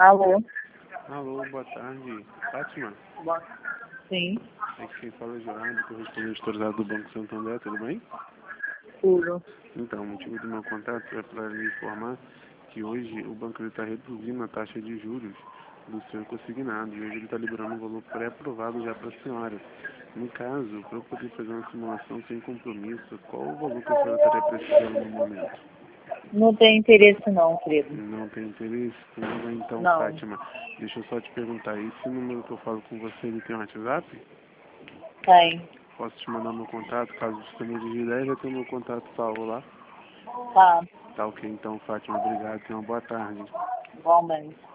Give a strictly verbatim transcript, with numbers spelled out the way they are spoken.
Alô? Alô, boa tarde. Fátima? Boa. Sim, Aqui quem fala é Gerardo, correspondente autorizado do Banco Santander, tudo bem? tudo. Então, o motivo do meu contato é para lhe informar que hoje o banco está reduzindo a taxa de juros do seu consignado e hoje ele está liberando um valor pré-aprovado já para a senhora. No caso, para eu poder fazer uma simulação sem compromisso, qual o valor que a senhora estaria precisando no momento? Não tem interesse não, querido. Não tem interesse? Tudo bem, então, Não. Fátima. Deixa eu só te perguntar, esse número que eu falo com você, ele tem um WhatsApp? Tem. Posso te mandar meu contato, caso você mude de ideia, já tem meu contato salvo lá. Tá. Tá ok, então, Fátima, obrigado, tenha uma boa tarde. Igualmente.